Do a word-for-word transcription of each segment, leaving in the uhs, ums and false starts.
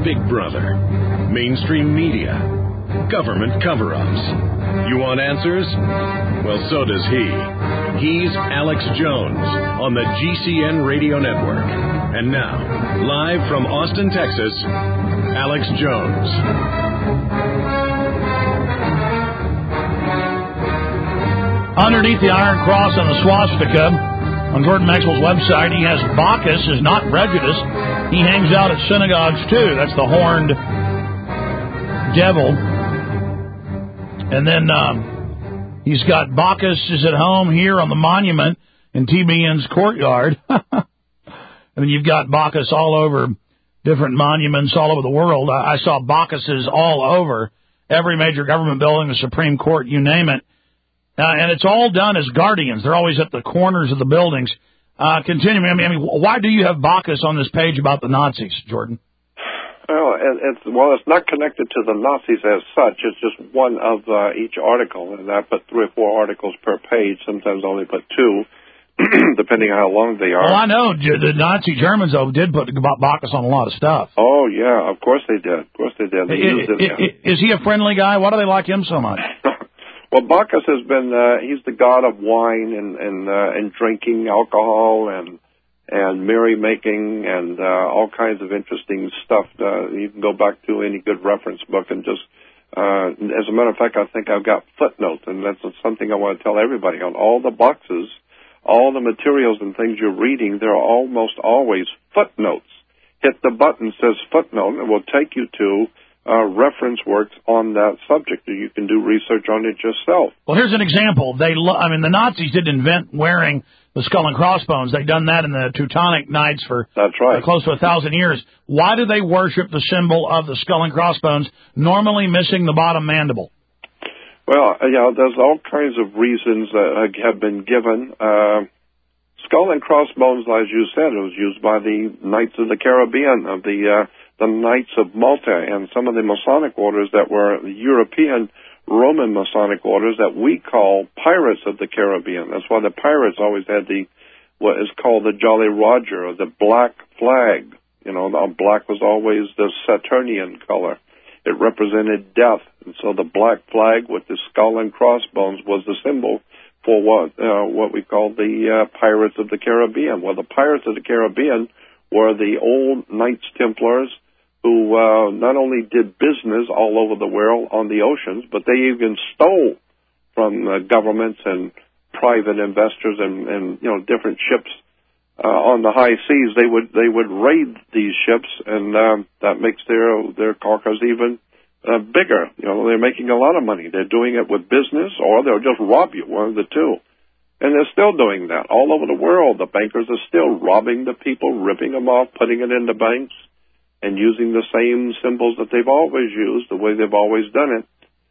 Big Brother, mainstream media, government cover-ups. You want answers? Well, so does he. He's Alex Jones on the G C N Radio Network. And now, live from Austin, Texas, Alex Jones. Underneath the Iron Cross and the swastika on Gordon Maxwell's website, he has Bacchus is not prejudiced. He hangs out at synagogues, too. That's the horned devil. And then um, he's got Bacchus is at home here on the monument in T B N's courtyard. And then you've got Bacchus all over different monuments all over the world. I, I saw Bacchuses all over every major government building, the Supreme Court, you name it. Uh, and it's all done as guardians. They're always at the corners of the buildings. Uh, continuing, I mean, I mean, why do you have Bacchus on this page about the Nazis, Jordan? Well, it's, well, it's not connected to the Nazis as such. It's just one of uh, each article, and I put three or four articles per page. Sometimes only put two, depending on how long they are. Well, I know the Nazi Germans, though, did put Bacchus on a lot of stuff. Oh, yeah, of course they did. Of course they did. They it, used it, it, yeah. it, is he a friendly guy? Why do they like him so much? Well, Bacchus has been, uh, he's the god of wine and, and, uh, and drinking alcohol and, and merrymaking and, uh, all kinds of interesting stuff. Uh, you can go back to any good reference book and just, uh, as a matter of fact, I think I've got footnotes, and that's something I want to tell everybody. On all the boxes, all the materials and things you're reading, there are almost always footnotes. Hit the button, says footnote, and it will take you to Uh, reference works on that subject. You can do research on it yourself. Well, here's an example. They, lo- I mean, the Nazis didn't invent wearing the skull and crossbones. They've done that in the Teutonic Knights for That's right. uh, close to a thousand years. Why do they worship the symbol of the skull and crossbones, normally missing the bottom mandible? Well, you know, there's all kinds of reasons that have been given. Uh, skull and crossbones, as you said, it was used by the Knights of the Caribbean, of the uh, the Knights of Malta, and some of the Masonic orders that were European Roman Masonic orders that we call Pirates of the Caribbean. That's why the pirates always had the what is called the Jolly Roger, or the black flag. You know, the black was always the Saturnian color. It represented death, and so the black flag with the skull and crossbones was the symbol for what uh, what we call the uh, Pirates of the Caribbean. Well, the Pirates of the Caribbean were the old Knights Templars who uh, not only did business all over the world on the oceans, but they even stole from uh, governments and private investors and, and you know different ships uh, on the high seas. They would they would raid these ships, and um, that makes their their carcass even uh, bigger. You know, they're making a lot of money. They're doing it with business, or they'll just rob you. One of the two. And they're still doing that all over the world. The bankers are still robbing the people, ripping them off, putting it in the banks, and using the same symbols that they've always used, the way they've always done it.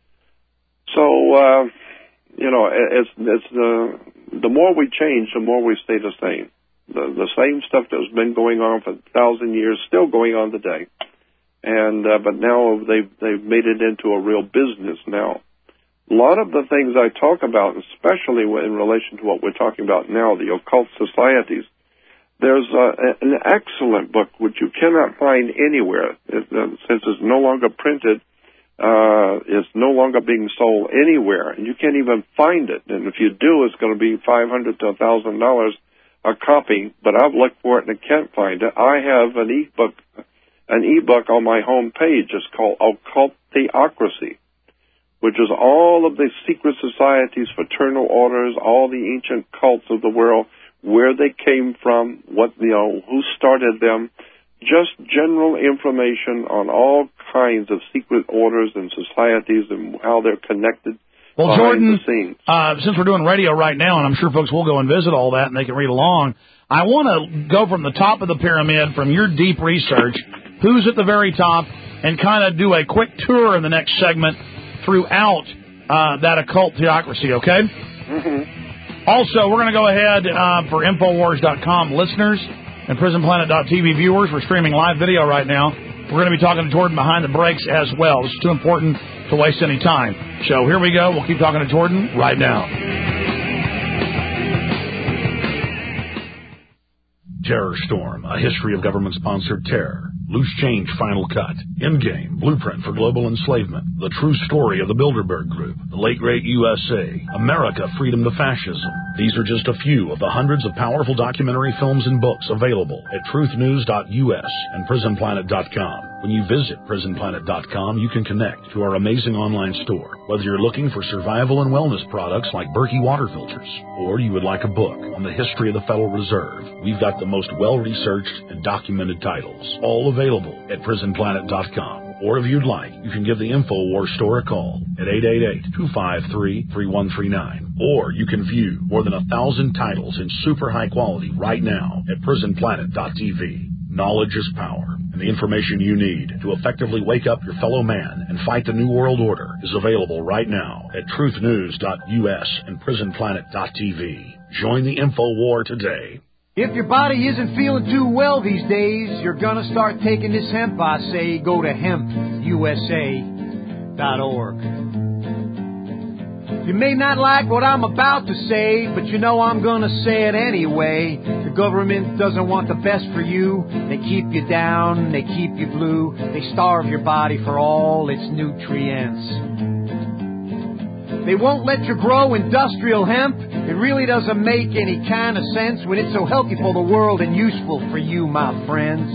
So, uh, you know, it's, it's the, the more we change, the more we stay the same. The, the same stuff that's been going on for a thousand years, still going on today. And, uh, but now they've, they've made it into a real business now. A lot of the things I talk about, especially in relation to what we're talking about now, the occult societies, there's uh, an excellent book which you cannot find anywhere. It, uh, since it's no longer printed, uh, it's no longer being sold anywhere, and you can't even find it. And if you do, it's going to be five hundred dollars to one thousand dollars a copy, but I've looked for it and I can't find it. I have an e-book, an e-book on my home page. It's called Occult Theocracy, which is all of the secret societies, fraternal orders, all the ancient cults of the world, where they came from, what, you know, who started them, just general information on all kinds of secret orders and societies and how they're connected. Well, Jordan, uh, since we're doing radio right now, and I'm sure folks will go and visit all that and they can read along, I want to go from the top of the pyramid, from your deep research, who's at the very top, and kind of do a quick tour in the next segment throughout uh, that occult theocracy, okay? Mm-hmm. Also, we're going to go ahead uh, for Infowars dot com listeners and Prison Planet dot T V viewers. We're streaming live video right now. We're going to be talking to Jordan behind the breaks as well. It's too important to waste any time. So here we go. We'll keep talking to Jordan right now. Terror Storm, a history of government-sponsored terror. Loose Change Final Cut, Endgame, Blueprint for Global Enslavement, The True Story of the Bilderberg Group, The Late Great U S A, America, Freedom to Fascism. These are just a few of the hundreds of powerful documentary films and books available at truth news dot U S and prison planet dot com. When you visit prison planet dot com, you can connect to our amazing online store. Whether you're looking for survival and wellness products like Berkey water filters, or you would like a book on the history of the Federal Reserve, we've got the most well-researched and documented titles, all available at prison planet dot com. Or if you'd like, you can give the InfoWars store a call at eight eight eight, two five three, three one three nine. Or you can view more than a thousand titles in super high quality right now at prison planet dot T V. Knowledge is power, and the information you need to effectively wake up your fellow man and fight the New World Order is available right now at truth news dot U S and prison planet dot T V. Join the InfoWar today. If your body isn't feeling too well these days, you're gonna start taking this hemp, I say. Go to hemp U S A dot org. You may not like what I'm about to say, but you know I'm gonna say it anyway. The government doesn't want the best for you. They keep you down, they keep you blue. They starve your body for all its nutrients. They won't let you grow industrial hemp. It really doesn't make any kind of sense when it's so healthy for the world and useful for you, my friends.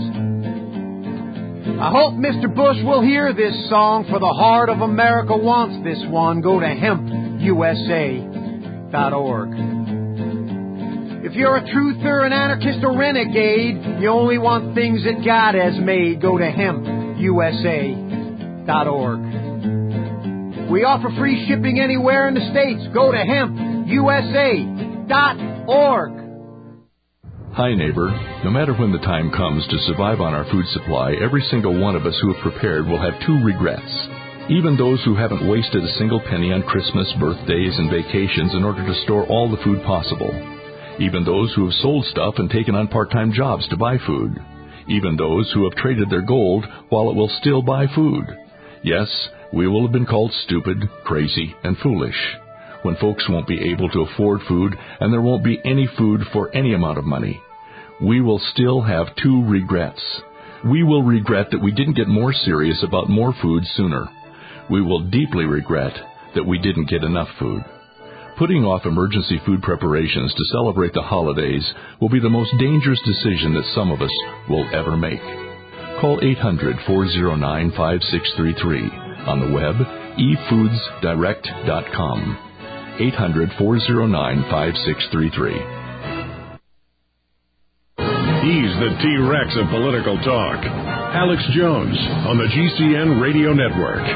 I hope Mister Bush will hear this song, for the heart of America wants this one. Go to hemp U S A dot org. If you're a truther, an anarchist, or renegade, you only want things that God has made. Go to hemp U S A dot org. We offer free shipping anywhere in the States. Go to hemp U S A dot org. Hi, neighbor. No matter when the time comes to survive on our food supply, every single one of us who have prepared will have two regrets. Even those who haven't wasted a single penny on Christmas, birthdays, and vacations in order to store all the food possible. Even those who have sold stuff and taken on part-time jobs to buy food. Even those who have traded their gold while it will still buy food. Yes, we will have been called stupid, crazy, and foolish when folks won't be able to afford food and there won't be any food for any amount of money. We will still have two regrets. We will regret that we didn't get more serious about more food sooner. We will deeply regret that we didn't get enough food. Putting off emergency food preparations to celebrate the holidays will be the most dangerous decision that some of us will ever make. Call eight hundred, four oh nine, five six three three. On the web, e foods direct dot com. eight hundred, four oh nine, five six three three. He's the T-Rex of political talk. Alex Jones on the G C N Radio Network.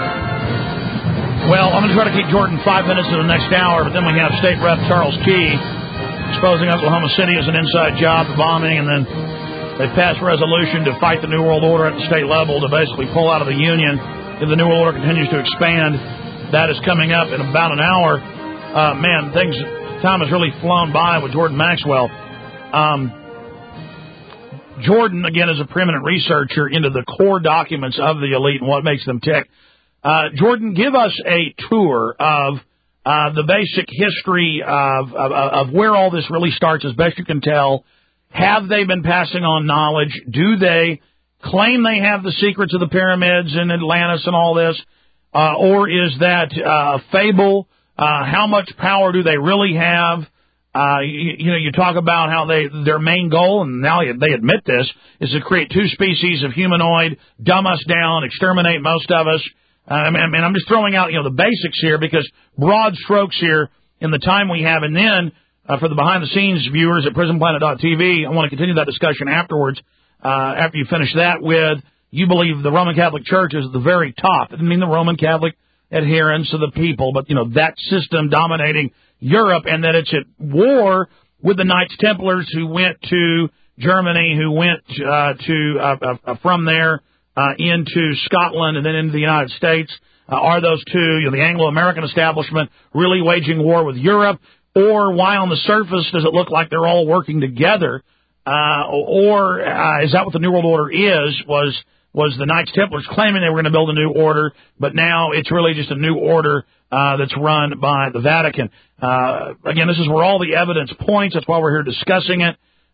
Well, I'm going to try to keep Jordan five minutes to the next hour, but then we have State Rep Charles Key exposing Oklahoma City as an inside job, bombing, and then they passed a resolution to fight the New World Order at the state level to basically pull out of the Union if the New World Order continues to expand. That is coming up in about an hour. Uh, man, things, time has really flown by with Jordan Maxwell. Um, Jordan, again, is a preeminent researcher into the core documents of the elite and what makes them tick. Uh, Jordan, give us a tour of uh, the basic history of, of, of where all this really starts, as best you can tell. Have they been passing on knowledge? Do they claim they have the secrets of the pyramids and Atlantis and all this? Uh, or is that uh, a fable? Uh, how much power do they really have? Uh, you, you know, you talk about how they their main goal, and now they admit this, is to create two species of humanoid, dumb us down, exterminate most of us. Uh, I mean, I'm just throwing out, you know, the basics here because broad strokes here in the time we have. And then uh, for the behind-the-scenes viewers at prison planet dot T V, I want to continue that discussion afterwards. Uh, after you finish that with, you believe the Roman Catholic Church is at the very top. It doesn't mean the Roman Catholic adherents of the people, but, you know, that system dominating Europe, and that it's at war with the Knights Templars who went to Germany, who went uh, to uh, uh, from there uh, into Scotland and then into the United States. Uh, are those two, you know, the Anglo-American establishment really waging war with Europe? Or why on the surface does it look like they're all working together? Uh, or uh, is that what the New World Order is, was was the Knights Templars claiming they were going to build a new order, but now it's really just a new order uh, that's run by the Vatican. Uh, again, this is where all the evidence points. That's why we're here discussing it.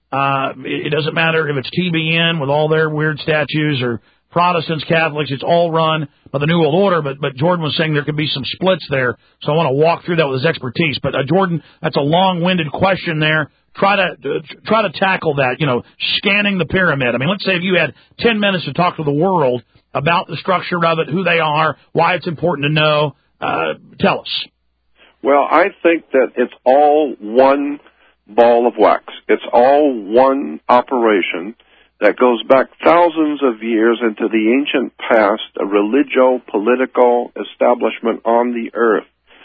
Uh, it, it doesn't matter if it's T B N with all their weird statues or Protestants, Catholics. It's all run by the New World Order. But but Jordan was saying there could be some splits there, so I want to walk through that with his expertise. But uh, Jordan, that's a long-winded question there. Try to uh, try to tackle that. You know, scanning the pyramid. I mean, let's say if you had ten minutes to talk to the world about the structure of it, who they are, why it's important to know. Uh, tell us. Well, I think that it's all one ball of wax. It's all one operation that goes back thousands of years into the ancient past, a religio-political establishment on the earth.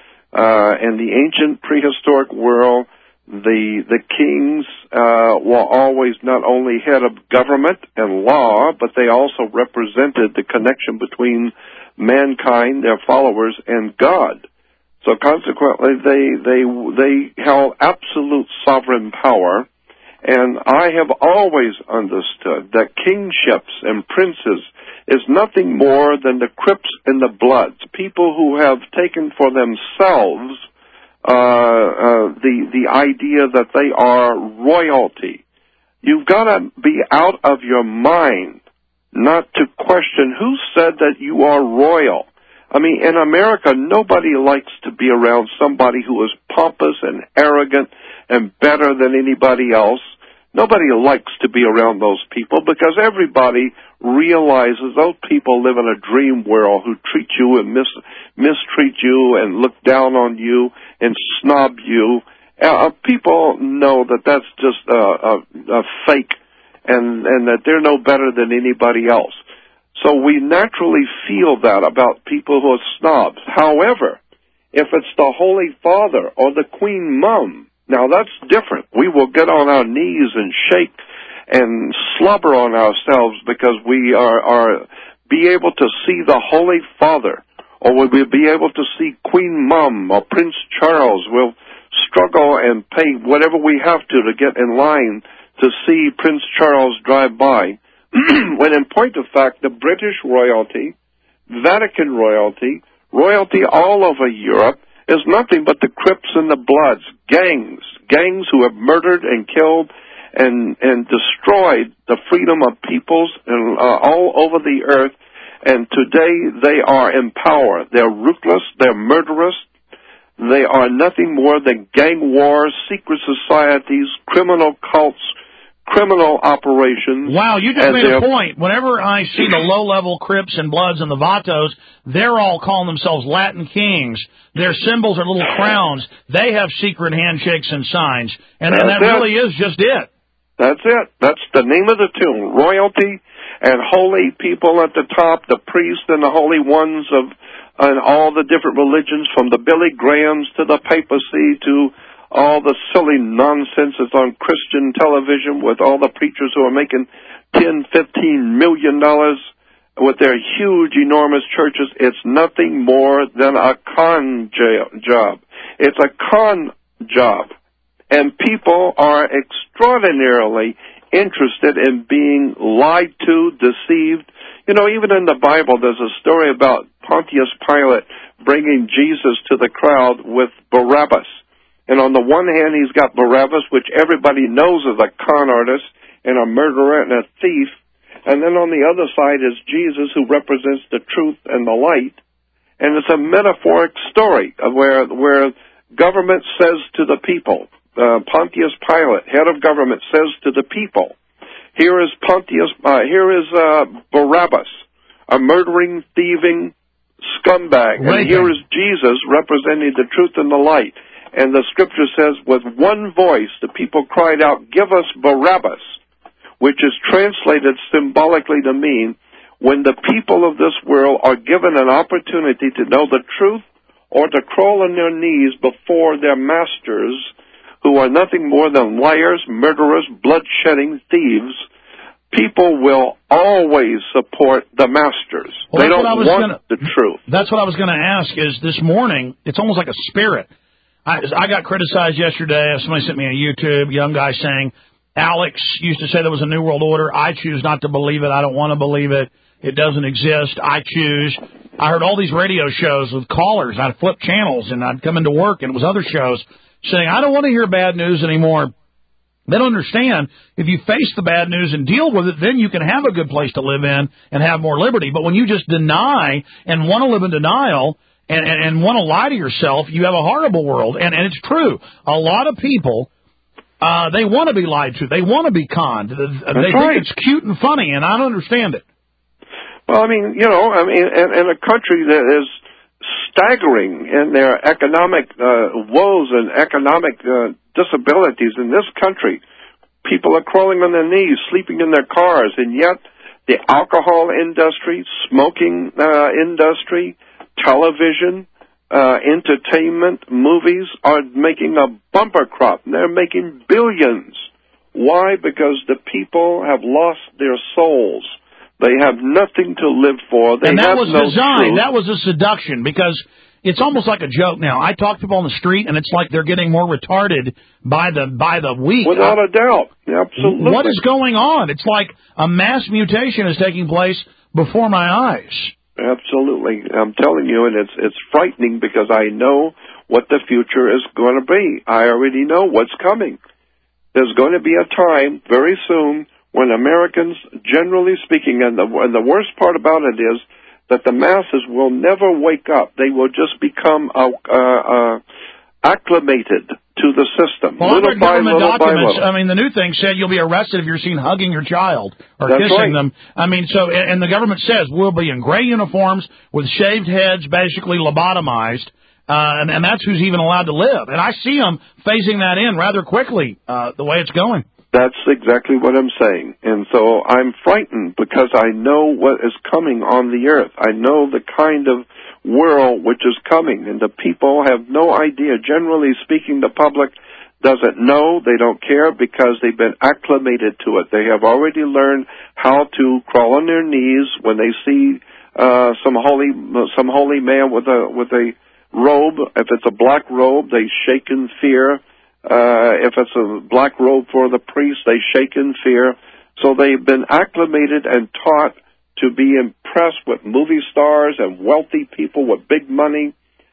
Uh, in the ancient prehistoric world, the the kings uh, were always not only head of government and law, but they also represented the connection between mankind, their followers, and God. So consequently, they they they held absolute sovereign power, and I have always understood that kingships and princes is nothing more than the Crips and the Bloods, people who have taken for themselves uh, uh, the the idea that they are royalty. You've got to be out of your mind not to question who said that you are royal. I mean, in America, nobody likes to be around somebody who is pompous and arrogant and better than anybody else. Nobody likes to be around those people because everybody realizes those people live in a dream world who treat you and mis- mistreat you and look down on you and snob you. Uh, people know that that's just a, a, a fake and, and that they're no better than anybody else. So we naturally feel that about people who are snobs. However, if it's the Holy Father or the Queen Mum, now that's different. We will get on our knees and shake and slobber on ourselves because we are, are be able to see the Holy Father, or we'll be able to see Queen Mum or Prince Charles. We'll struggle and pay whatever we have to to get in line to see Prince Charles drive by. When in point of fact, the British royalty, Vatican royalty, royalty all over Europe is nothing but the Crips and the Bloods, gangs, gangs who have murdered and killed and and destroyed the freedom of peoples and, uh, all over the earth. And today they are in power. They're ruthless. They're murderous. They are nothing more than gang wars, secret societies, criminal cults, criminal operations. Wow, you just made a point. Whenever I see the low-level Crips and Bloods and the Vatos, they're all calling themselves Latin kings. Their symbols are little crowns. They have secret handshakes and signs. And, and that it. really is just it. That's it. That's the name of the tune. Royalty and holy people at the top, the priests and the holy ones of and all the different religions, from the Billy Grahams to the papacy to all the silly nonsense that's on Christian television with all the preachers who are making ten, fifteen million dollars with their huge, enormous churches. It's nothing more than a con job. It's a con job. And people are extraordinarily interested in being lied to, deceived. You know, even in the Bible, there's a story about Pontius Pilate bringing Jesus to the crowd with Barabbas. And on the one hand, he's got Barabbas, which everybody knows is a con artist and a murderer and a thief. And then on the other side is Jesus, who represents the truth and the light. And it's a metaphoric story of where where government says to the people, uh, Pontius Pilate, head of government, says to the people, here is Pontius, uh, here is uh, Barabbas, a murdering, thieving scumbag, right. And here is Jesus representing the truth and the light. And the scripture says, with one voice, the people cried out, give us Barabbas, which is translated symbolically to mean when the people of this world are given an opportunity to know the truth or to crawl on their knees before their masters, who are nothing more than liars, murderers, blood-shedding thieves, people will always support the masters. Well, they don't want gonna, the truth. That's what I was going to ask, is this morning, it's almost like a spirit. I, I got criticized yesterday. Somebody sent me on YouTube, young guy saying, Alex used to say there was a New World Order. I choose not to believe it. I don't want to believe it. It doesn't exist. I choose. I heard all these radio shows with callers. I'd flip channels, and I'd come into work, and it was other shows saying, I don't want to hear bad news anymore. They don't understand if you face the bad news and deal with it, then you can have a good place to live in and have more liberty. But when you just deny and want to live in denial and, and, and want to lie to yourself, you have a horrible world. And, and it's true. A lot of people, uh, they want to be lied to. They want to be conned. They That's think right. it's cute and funny, and I don't understand it. Well, I mean, you know, I mean, in, in a country that is staggering in their economic uh, woes and economic uh, disabilities in this country, people are crawling on their knees, sleeping in their cars, and yet the alcohol industry, smoking uh, industry, television, uh, entertainment, movies are making a bumper crop. They're making billions. Why? Because the people have lost their souls. They have nothing to live for. They and that have was no designed. truth. That was a seduction, because it's almost like a joke now. I talk to people on the street, and it's like they're getting more retarded by the by the week. Without a doubt. Absolutely. What is going on? It's like a mass mutation is taking place before my eyes. Absolutely. I'm telling you, and it's it's frightening because I know what the future is going to be. I already know what's coming. There's going to be a time very soon when Americans, generally speaking, and the, and the worst part about it is that the masses will never wake up. They will just become uh, uh, uh, acclimated to the system. Well, little under by government little by documents, little. I mean, the new thing said you'll be arrested if you're seen hugging your child or That's kissing right. them. I mean, so, and the government says we'll be in gray uniforms with shaved heads, basically lobotomized, uh, and, and that's who's even allowed to live. And I see them phasing that in rather quickly, uh, the way it's going. That's exactly what I'm saying. And so I'm frightened because I know what is coming on the earth. I know the kind of world which is coming, and the people have no idea. Generally speaking, the public doesn't know. They don't care because they've been acclimated to it. They have already learned how to crawl on their knees when they see uh, some holy some holy man with a with a robe. If it's a black robe, they shake in fear. Uh, if it's a black robe for the priest, they shake in fear. So they've been acclimated and taught to be impressed with movie stars and wealthy people with big money.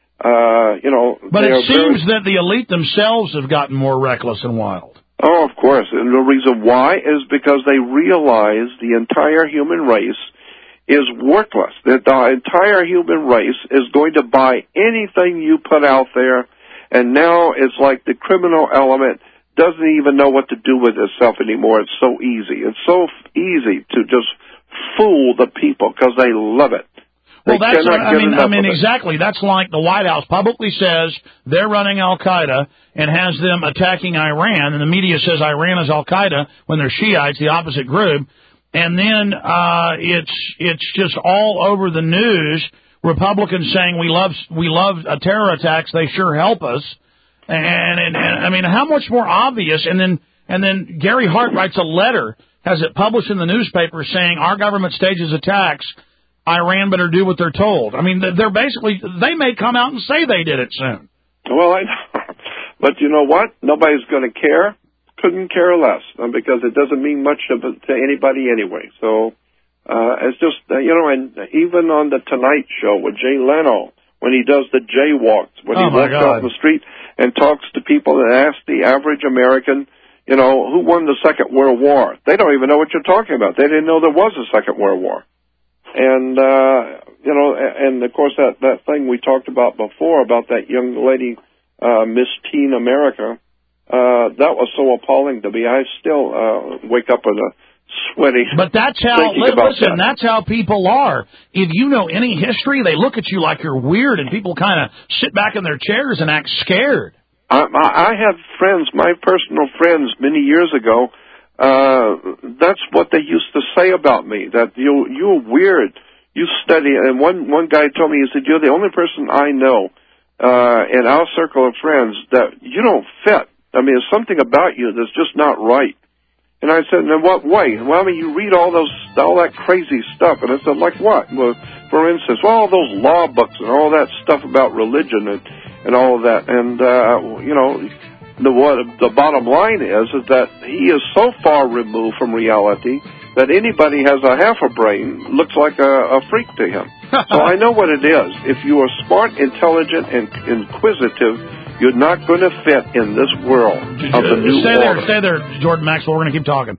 Uh, you know, But it seems very... that the elite themselves have gotten more reckless and wild. Oh, of course. And the reason why is because they realize the entire human race is worthless. That the entire human race is going to buy anything you put out there. And now it's like the criminal element doesn't even know what to do with itself anymore. It's so easy. It's so easy to just fool the people because they love it. They Well, that's, cannot I get mean, I enough mean, of it. exactly. That's like the White House publicly says they're running Al-Qaeda and has them attacking Iran, and the media says Iran is Al-Qaeda when they're Shiites, the opposite group. And then uh, it's it's just all over the news. Republicans saying we love we love uh, terror attacks. They sure help us. And, and, and I mean, how much more obvious? And then and then Gary Hart writes a letter, has it published in the newspaper, saying our government stages attacks. Iran better do what they're told. I mean, they're basically they may come out and say they did it soon. Well, I know. But you know what? Nobody's going to care. Couldn't care less because it doesn't mean much of it to anybody anyway. So. Uh, it's just, uh, you know, and even on the Tonight Show with Jay Leno, when he does the jaywalks, when oh he walks out in the street and talks to people and asks the average American, you know, who won the Second World War? They don't even know what you're talking about. They didn't know there was a Second World War. And, uh, you know, and of course that, that thing we talked about before about that young lady, uh, Miss Teen America, uh, that was so appalling to me. I still, uh, wake up with a sweaty. But that's how, listen, that. that's how people are. If you know any history, they look at you like you're weird, and people kind of sit back in their chairs and act scared. I, I have friends, my personal friends, many years ago. Uh, that's what they used to say about me. That you you're weird. You study, and one one guy told me, he said, "You're the only person I know uh, in our circle of friends that you don't fit. I mean, there's something about you that's just not right." And I said, in what way? Well, I mean, you read all those, all that crazy stuff. And I said, like what? Well, for instance, well, all those law books and all that stuff about religion and, and all of that. And, uh, you know, the, what, the bottom line is, is that he is so far removed from reality that anybody has a half a brain looks like a, a freak to him. So I know what it is. If you are smart, intelligent, and inquisitive, You're not going to fit in this world of the new Stay order. there, stay there, Jordan Maxwell. We're going to keep talking.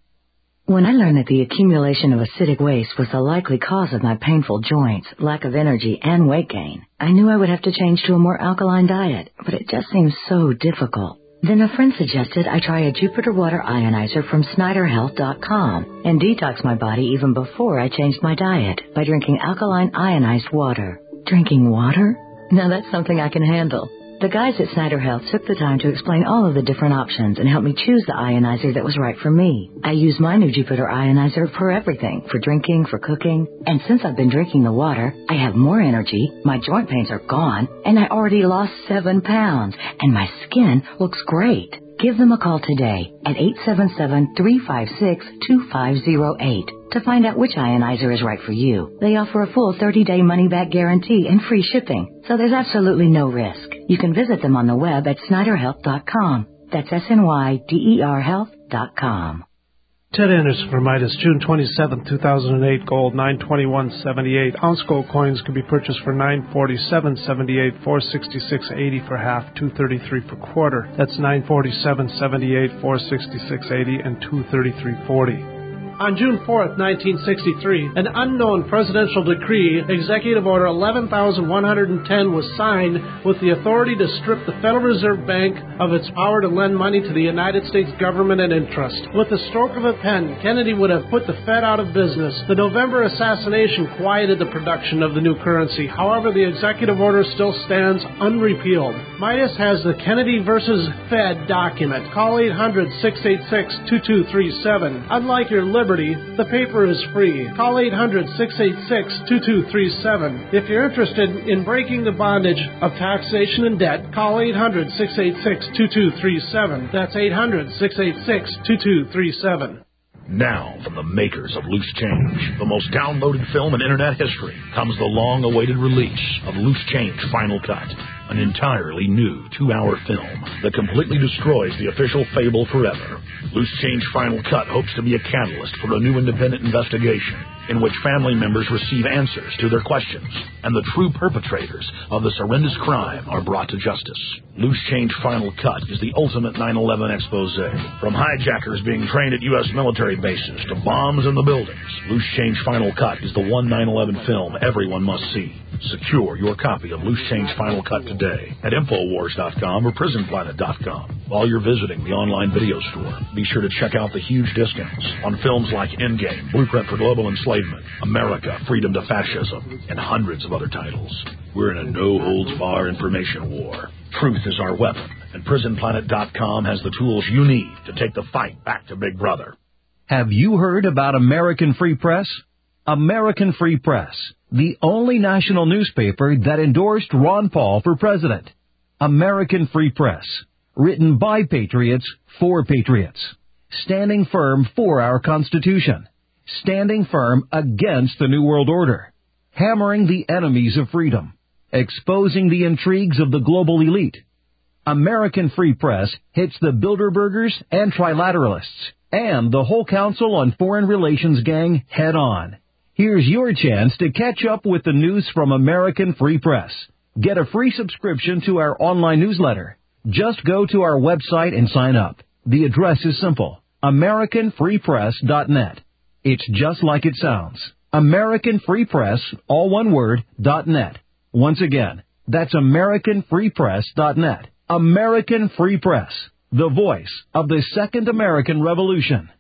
When I learned that the accumulation of acidic waste was the likely cause of my painful joints, lack of energy, and weight gain, I knew I would have to change to a more alkaline diet, but it just seemed so difficult. Then a friend suggested I try a Jupiter Water Ionizer from Snyder Health dot com and detox my body even before I changed my diet by drinking alkaline ionized water. Drinking water? Now that's something I can handle. The guys at Snyder Health took the time to explain all of the different options and help me choose the ionizer that was right for me. I use my new Jupiter Ionizer for everything, for drinking, for cooking. And since I've been drinking the water, I have more energy, my joint pains are gone, and I already lost seven pounds, and my skin looks great. Give them a call today at eight seven seven, three five six, two five zero eight to find out which ionizer is right for you. They offer a full thirty-day money-back guarantee and free shipping, so there's absolutely no risk. You can visit them on the web at Snyder Health dot com. That's S N Y D E R health dot com. Ted Anderson for Midas, June twenty-seventh, two thousand eight, gold nine twenty-one seventy-eight. Ounce gold coins can be purchased for nine forty-seven seventy-eight, four sixty-six eighty for half, two thirty-three for quarter. That's nine forty-seven seventy-eight, four sixty-six eighty, and two thirty-three forty. On June fourth, nineteen sixty-three, an unknown presidential decree, Executive Order eleven thousand one hundred ten, was signed with the authority to strip the Federal Reserve Bank of its power to lend money to the United States government and interest. With the stroke of a pen, Kennedy would have put the Fed out of business. The November assassination quieted the production of the new currency. However, the executive order still stands unrepealed. Midas has the Kennedy versus Fed document. Call eight hundred, six eight six, two two three seven. Unlike your liberty, the paper is free. Call eight hundred, six eight six, two two three seven. If you're interested in breaking the bondage of taxation and debt, call eight hundred, six eight six, two two three seven. That's eight hundred, six eight six, two two three seven. Now, from the makers of Loose Change, the most downloaded film in Internet history, comes the long-awaited release of Loose Change Final Cut, an entirely new two-hour film that completely destroys the official fable forever. Loose Change Final Cut hopes to be a catalyst for a new independent investigation in which family members receive answers to their questions, and the true perpetrators of this horrendous crime are brought to justice. Loose Change Final Cut is the ultimate nine eleven expose. From hijackers being trained at U S military bases to bombs in the buildings, Loose Change Final Cut is the one nine eleven film everyone must see. Secure your copy of Loose Change Final Cut today at Infowars dot com or Prison Planet dot com. While you're visiting the online video store, be sure to check out the huge discounts on films like Endgame, Blueprint for Global Enslavement, America, Freedom to Fascism, and hundreds of other titles. We're in a no-holds-barred information war. Truth is our weapon, and Prison Planet dot com has the tools you need to take the fight back to Big Brother. Have you heard about American Free Press? American Free Press, the only national newspaper that endorsed Ron Paul for president. American Free Press, written by patriots for patriots, standing firm for our Constitution, standing firm against the New World Order, hammering the enemies of freedom, exposing the intrigues of the global elite. American Free Press hits the Bilderbergers and Trilateralists and the whole Council on Foreign Relations gang head on. Here's your chance to catch up with the news from American Free Press. Get a free subscription to our online newsletter. Just go to our website and sign up. The address is simple, American Free Press dot net. It's just like it sounds. American Free Press, all one word, dot net. Once again, that's American Free Press dot net. American Free Press, the voice of the Second American Revolution.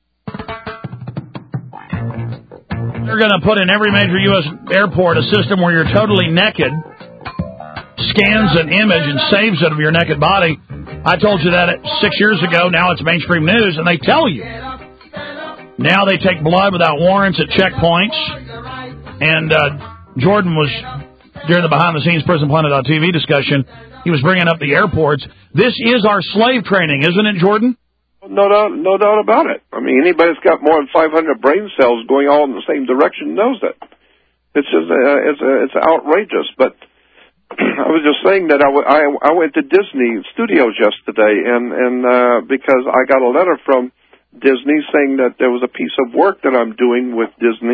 They're going to put in every major U S airport a system where you're totally naked, scans an image and saves it of your naked body. I told you that six years ago. Now it's mainstream news, and they tell you. Now they take blood without warrants at checkpoints. And uh, Jordan was, during the behind-the-scenes Prison Planet dot T V discussion, he was bringing up the airports. This is our slave training, isn't it, Jordan? No doubt, no doubt about it. I mean, anybody that's got more than five hundred brain cells going all in the same direction knows it. It's just, uh, it's, uh, it's outrageous. But I was just saying that I, w- I, I went to Disney Studios yesterday, and and uh, because I got a letter from Disney saying that there was a piece of work that I'm doing with Disney,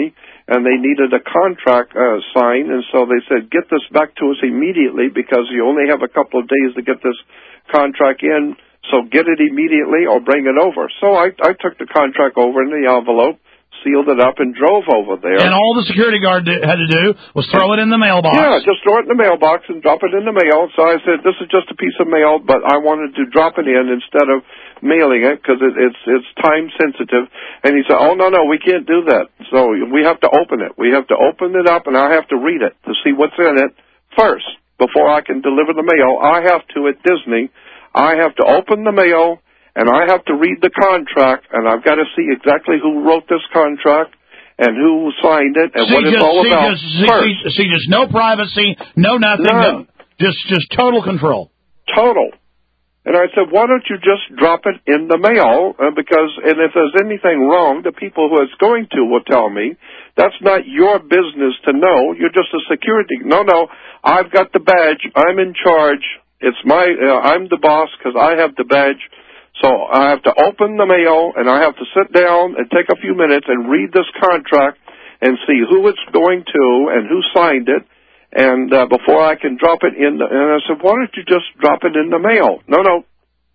and they needed a contract uh, signed, and so they said, get this back to us immediately because you only have a couple of days to get this contract in, so get it immediately or bring it over. So I, I took the contract over in the envelope, sealed it up, and drove over there. And all the security guard did, had to do was throw it in the mailbox. Yeah, just throw it in the mailbox and drop it in the mail. So I said, this is just a piece of mail, but I wanted to drop it in instead of mailing it because it, it's it's time sensitive. And he said, oh, no, no, we can't do that. So we have to open it. We have to open it up, and I have to read it to see what's in it first before I can deliver the mail. I have to, at Disney, I have to open the mail, and I have to read the contract, and I've got to see exactly who wrote this contract and who signed it and see what just, it's all see about just, see, first. See, see, just no privacy, no nothing, None. no, just just total control. Total. And I said, why don't you just drop it in the mail? Uh, because, and if there's anything wrong, the people who it's going to will tell me. That's not your business to know. You're just a security. No, no, I've got the badge. I'm in charge. It's my, uh, I'm the boss because I have the badge. So I have to open the mail, and I have to sit down and take a few minutes and read this contract and see who it's going to and who signed it. And uh, before I can drop it in, the, and I said, why don't you just drop it in the mail? No, no,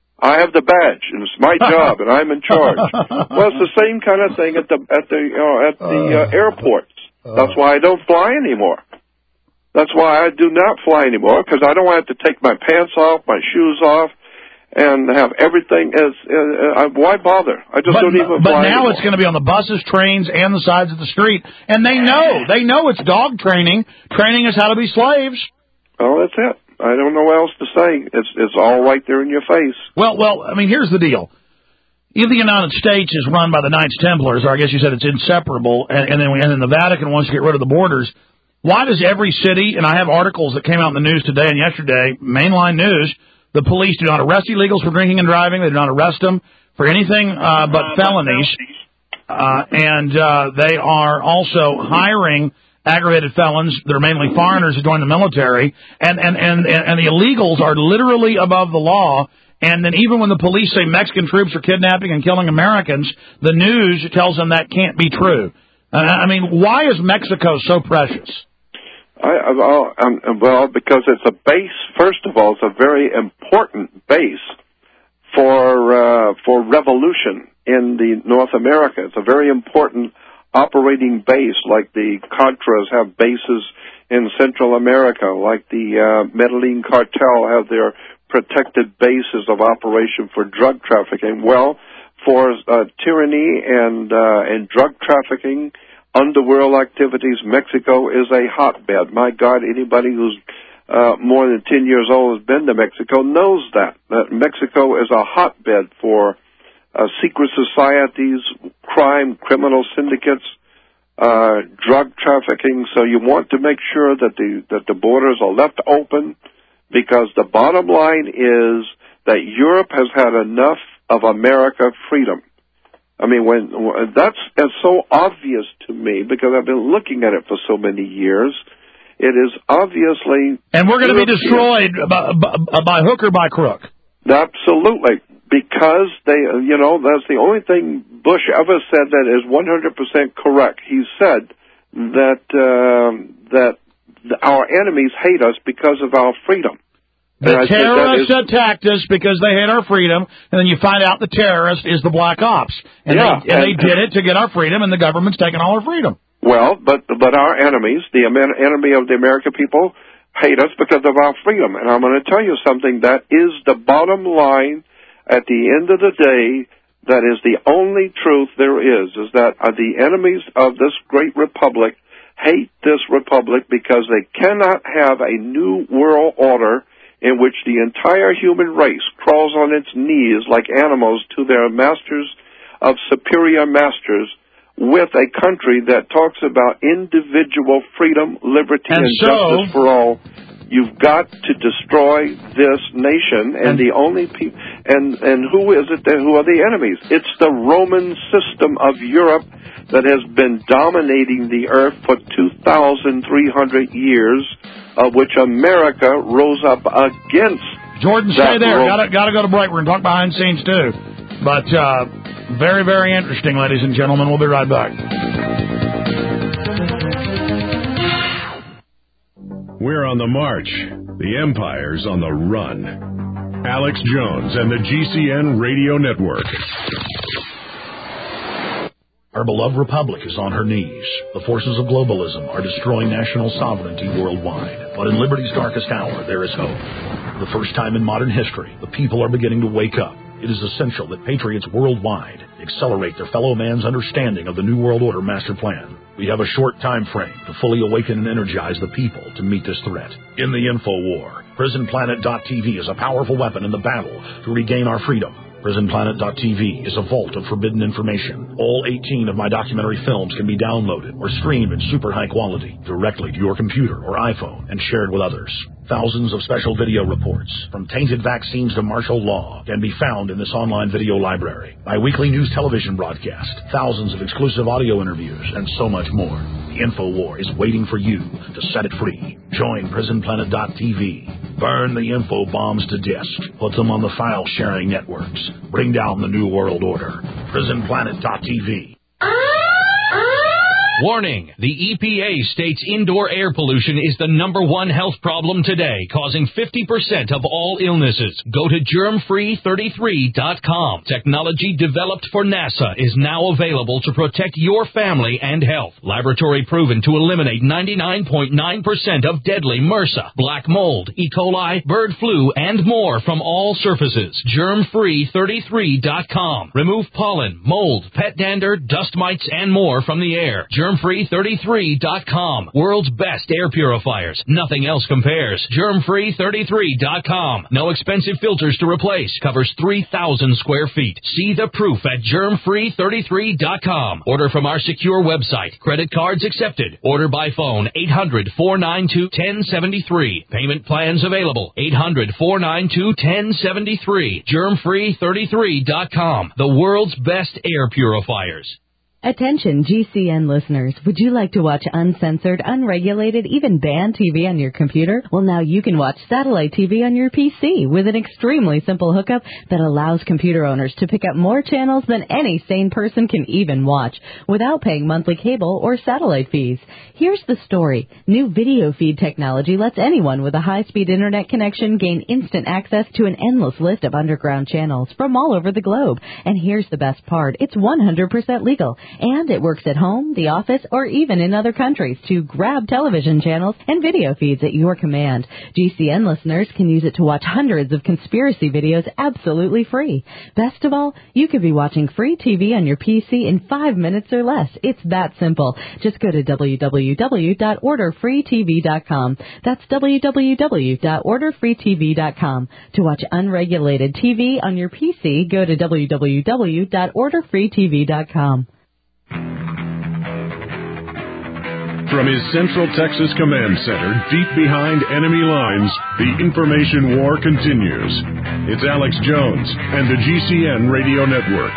I have the badge, and it's my job, and I'm in charge. Well, it's the same kind of thing at the at the uh, at the uh, airports. That's why I don't fly anymore. That's why I do not fly anymore, because I don't have to take my pants off, my shoes off, and have everything as, uh, uh, why bother? I just but, don't even but fly now anymore. It's going to be on the buses, trains, and the sides of the street. And they know. They know it's dog training. Training us how to be slaves. Oh, that's it. I don't know what else to say. It's it's all right there in your face. Well, well, I mean, here's the deal. If the United States is run by the Knights Templars, or I guess you said it's inseparable, and, and then we, and then the Vatican wants to get rid of the borders, why does every city, and I have articles that came out in the news today and yesterday, mainline news, the police do not arrest illegals for drinking and driving. They do not arrest them for anything uh, but felonies. Uh, and uh, they are also hiring aggravated felons. They're mainly foreigners who join the military. And, and, and, and the illegals are literally above the law. And then even when the police say Mexican troops are kidnapping and killing Americans, the news tells them that can't be true. Uh, I mean, why is Mexico so precious? I, well, um, well, because it's a base. First of all, it's a very important base for uh, for revolution in the North America. It's a very important operating base, like the Contras have bases in Central America, like the uh, Medellin cartel have their protected bases of operation for drug trafficking. Well, for uh, tyranny and uh, and drug trafficking, underworld activities, Mexico is a hotbed. My God, anybody who's uh, more than ten years old has been to Mexico knows that. That Mexico is a hotbed for uh, secret societies, crime, criminal syndicates, uh, drug trafficking. So you want to make sure that the that the borders are left open, because the bottom line is that Europe has had enough of America freedom. I mean, when, when that's, that's so obvious to me, because I've been looking at it for so many years. It is obviously, and we're going to be destroyed by, by, by hook or by crook. Absolutely, because they, you know, that's the only thing Bush ever said that is one hundred percent correct. He said that um, that our enemies hate us because of our freedom. The terrorists attacked us because they hate our freedom, and then you find out the terrorist is the black ops. And, yeah, they, and, and they did it to get our freedom, and the government's taking all our freedom. Well, but but our enemies, the enemy of the American people, hate us because of our freedom. And I'm going to tell you something. That is the bottom line. At the end of the day, that is the only truth there is, is that the enemies of this great republic hate this republic because they cannot have a new world order in which the entire human race crawls on its knees like animals to their masters of superior masters, with a country that talks about individual freedom, liberty, and, and so, justice for all. You've got to destroy this nation, and, and the only people, and and who is it that, who are the enemies? It's the Roman system of Europe that has been dominating the earth for two thousand three hundred years, of which America rose up against. Jordan, stay there. Got got to go to break. We're going to talk behind the scenes too, but uh, very, very interesting, ladies and gentlemen. We'll be right back. We're on the march. The empire's on the run. Alex Jones and the G C N Radio Network. Our beloved republic is on her knees. The forces of globalism are destroying national sovereignty worldwide. But in liberty's darkest hour, there is hope. For the first time in modern history, the people are beginning to wake up. It is essential that patriots worldwide accelerate their fellow man's understanding of the New World Order master plan. We have a short time frame to fully awaken and energize the people to meet this threat. In the info war, prison planet dot t v is a powerful weapon in the battle to regain our freedom. prison planet dot t v is a vault of forbidden information. All eighteen of my documentary films can be downloaded or streamed in super high quality directly to your computer or iPhone and shared with others. Thousands of special video reports, from tainted vaccines to martial law, can be found in this online video library. My weekly news television broadcast, thousands of exclusive audio interviews, and so much more. The InfoWar is waiting for you to set it free. Join prison planet dot t v. Burn the info bombs to disk. Put them on the file-sharing networks. Bring down the New World Order. prison planet dot t v. Warning, the E P A states indoor air pollution is the number one health problem today, causing fifty percent of all illnesses. Go to germ free thirty-three dot com. Technology developed for NASA is now available to protect your family and health. Laboratory proven to eliminate ninety-nine point nine percent of deadly MRSA, black mold, E. coli, bird flu, and more from all surfaces. germ free thirty-three dot com. Remove pollen, mold, pet dander, dust mites, and more from the air. germ free thirty-three dot com. World's best air purifiers. Nothing else compares. germ free thirty-three dot com. No expensive filters to replace. Covers three thousand square feet. See the proof at germ free thirty-three dot com. Order from our secure website. Credit cards accepted. Order by phone eight hundred, four nine two, one oh seven three. Payment plans available. eight hundred, four nine two, one oh seven three. germ free thirty-three dot com. The world's best air purifiers. Attention G C N listeners, would you like to watch uncensored, unregulated, even banned T V on your computer? Well, now you can watch satellite T V on your P C with an extremely simple hookup that allows computer owners to pick up more channels than any sane person can even watch without paying monthly cable or satellite fees. Here's the story. New video feed technology lets anyone with a high-speed internet connection gain instant access to an endless list of underground channels from all over the globe. And here's the best part. It's one hundred percent legal. And it works at home, the office, or even in other countries to grab television channels and video feeds at your command. G C N listeners can use it to watch hundreds of conspiracy videos absolutely free. Best of all, you could be watching free T V on your P C in five minutes or less. It's that simple. Just go to w w w dot order free t v dot com. That's w w w dot order free t v dot com. To watch unregulated T V on your P C, go to w w w dot order free t v dot com. From his Central Texas Command Center, deep behind enemy lines, the information war continues. It's Alex Jones and the G C N Radio Network.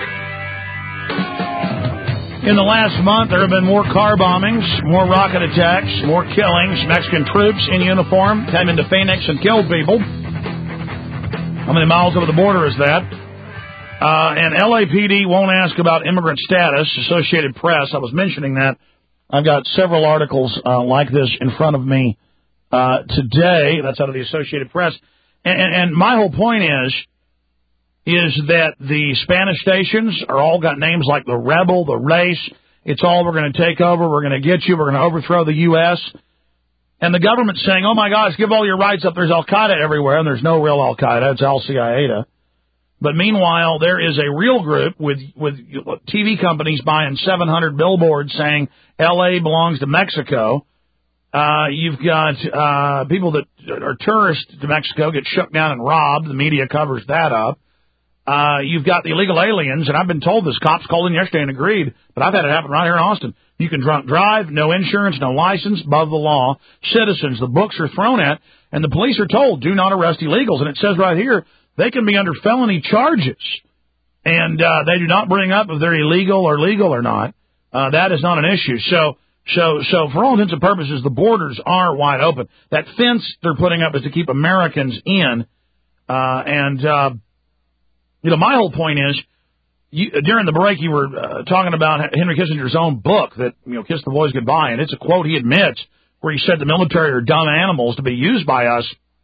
In the last month, there have been more car bombings, more rocket attacks, more killings. Mexican troops in uniform came into Phoenix and killed people. How many miles over the border is that? Uh, and L A P D won't ask about immigrant status. Associated Press, I was mentioning that. I've got several articles uh, like this in front of me uh, today. That's out of the Associated Press. And, and, and my whole point is, is that the Spanish stations are all got names like the Rebel, the Race. It's all, we're going to take over, we're going to get you, we're going to overthrow the U S And the government's saying, oh, my gosh, give all your rights up. There's Al-Qaeda everywhere. And there's no real Al-Qaeda. It's Al-Qaeda. But meanwhile, there is a real group with with T V companies buying seven hundred billboards saying L A belongs to Mexico. Uh, you've got uh, people that are tourists to Mexico get shook down and robbed. The media covers that up. Uh, you've got the illegal aliens, and I've been told this. Cops called in yesterday and agreed, but I've had it happen right here in Austin. You can drunk drive, no insurance, no license, above the law. Citizens, the books are thrown at, and the police are told, do not arrest illegals. And it says right here, they can be under felony charges, and uh, they do not bring up if they're illegal or legal or not. Uh, that is not an issue. So, so, so for all intents and purposes, the borders are wide open. That fence they're putting up is to keep Americans in. Uh, and, uh, you know, my whole point is, you, during the break, you were uh, talking about Henry Kissinger's own book that, you know, Kiss the Boys Goodbye, and it's a quote he admits. where he said the military are dumb animals to be used by us.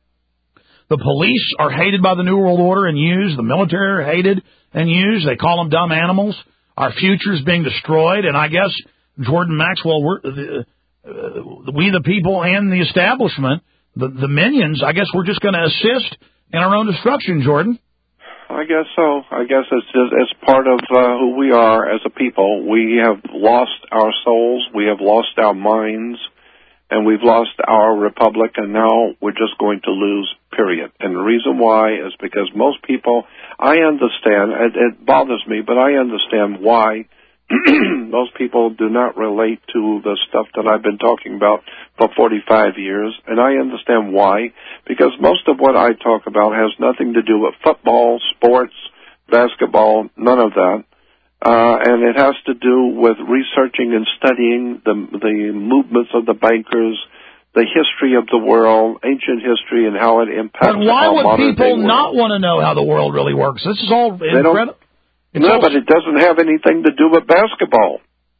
The police are hated by the New World Order and used. The military are hated and used. They call them dumb animals. Our future is being destroyed. And I guess, Jordan Maxwell, we're, the, uh, we the people and the establishment, the, the minions, I guess we're just going to assist in our own destruction, Jordan. I guess so. I guess it's just, it's part of uh, who we are as a people. We have lost our souls. We have lost our minds. And we've lost our republic, and now we're just going to lose, period. And the reason why is because most people, I understand, it, it bothers me, but I understand why most people do not relate to the stuff that I've been talking about for forty-five years. And I understand why, because most of what I talk about has nothing to do with football, sports, basketball, none of that. Uh, and it has to do with researching and studying the the movements of the bankers, the history of the world, ancient history, and how it impacts. But why our would people world. not want to know how the world really works? This is all incredible. No, but it doesn't have anything to do with basketball.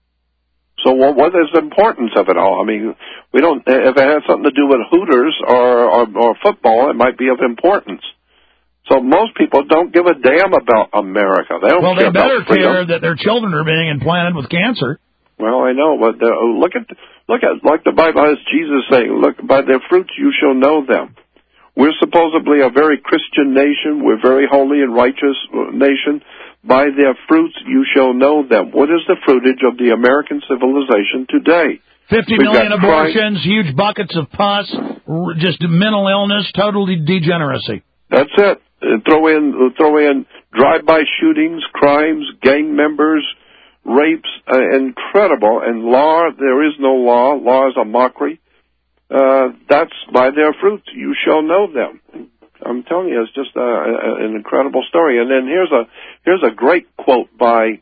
So what, what is the importance of it all? I mean, we don't. If it had something to do with Hooters or, or, or football, it might be of importance. So most people don't give a damn about America. They don't well, care they better about freedom. care that their children are being implanted with cancer. Well, I know, but uh, look at look at like the Bible has Jesus saying, "Look, by their fruits you shall know them." We're supposedly a very Christian nation. We're very holy and righteous nation. By their fruits you shall know them. What is the fruitage of the American civilization today? Fifty We've million got abortions, crime. Huge buckets of pus, just mental illness, total degeneracy. That's it. Uh, throw in uh, throw in drive-by shootings, crimes, gang members, rapes, uh, incredible. And law, there is no law. Law is a mockery. Uh, that's by their fruits you shall know them. I'm telling you, it's just uh, a, an incredible story. And then here's a here's a great quote by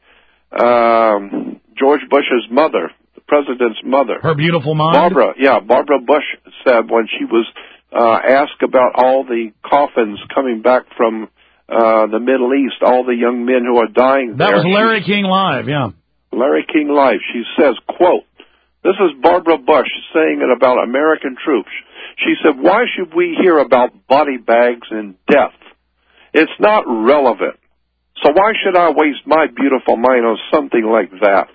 um, George Bush's mother, the president's mother. Her beautiful mind? Barbara, yeah, Barbara Bush said when she was uh, asked about all the coffins coming back from uh, the Middle East, all the young men who are dying that there. That was Larry King Live, yeah. Larry King Live. She says, quote, this is Barbara Bush saying it about American troops. She said, why should we hear about body bags and death? It's not relevant. So why should I waste my beautiful mind on something like that?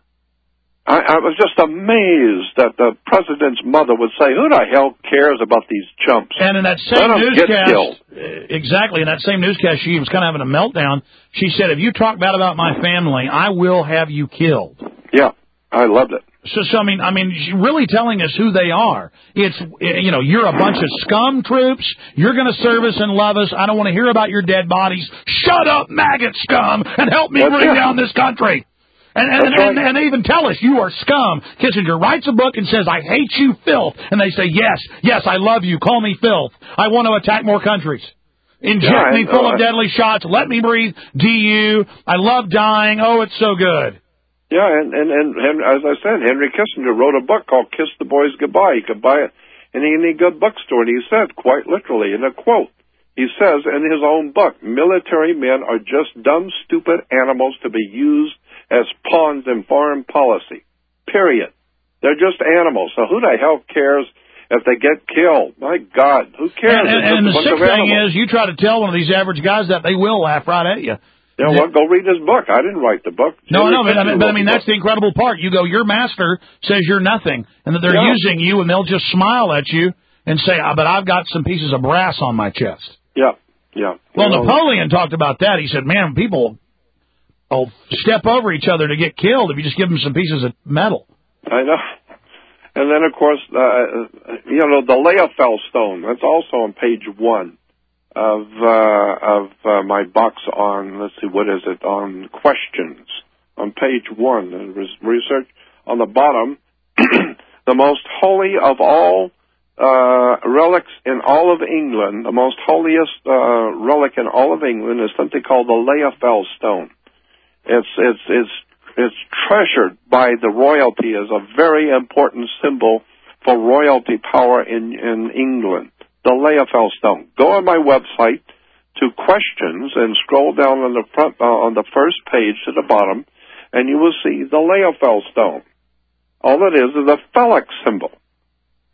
I, I was just amazed that the president's mother would say, who the hell cares about these chumps? And in that same newscast, exactly, in that same newscast, she was kind of having a meltdown. She said, if you talk bad about my family, I will have you killed. Yeah, I loved it. So, so I mean, I mean, she's really telling us who they are. It's, you know, you're a bunch of scum troops. You're going to serve us and love us. I don't want to hear about your dead bodies. Shut up, maggot scum, and help me That's bring it. down this country. And and, right. and and they even tell us you are scum. Kissinger writes a book and says, I hate you, filth. And they say, yes, yes, I love you. Call me filth. I want to attack more countries. Inject yeah, me full of deadly shots. Let me breathe. D U. I love dying. Oh, it's so good. Yeah, and, and, and, and as I said, Henry Kissinger wrote a book called Kiss the Boys Goodbye. You could buy it in any good bookstore. And he said, quite literally, in a quote, he says in his own book, military men are just dumb, stupid animals to be used as pawns in foreign policy, period. They're just animals. So who the hell cares if they get killed? My God, who cares? And, and, and the sick thing is, you try to tell one of these average guys that, they will laugh right at you. Yeah, well, go read his book. I didn't write the book. No, Henry no, but, I mean, but I mean, the that's the incredible part. You go, your master says you're nothing, and that they're yeah. using you, and they'll just smile at you and say, ah, but I've got some pieces of brass on my chest. Yeah, yeah. Well, well Napoleon talked about that. He said, man, people will step over each other to get killed if you just give them some pieces of metal. I know. And then, of course, uh, you know, the Leophel stone, that's also on page one of uh, of uh, my box on, let's see, what is it, on questions. On page one, the research on the bottom, the most holy of all uh, relics in all of England, the most holiest uh, relic in all of England is something called the Leophel stone. It's it's it's it's treasured by the royalty as a very important symbol for royalty power in in England. The Leophel stone. Go on my website to questions and scroll down on the front uh, on the first page to the bottom, and you will see the Leophel stone. All it is is a phallic symbol.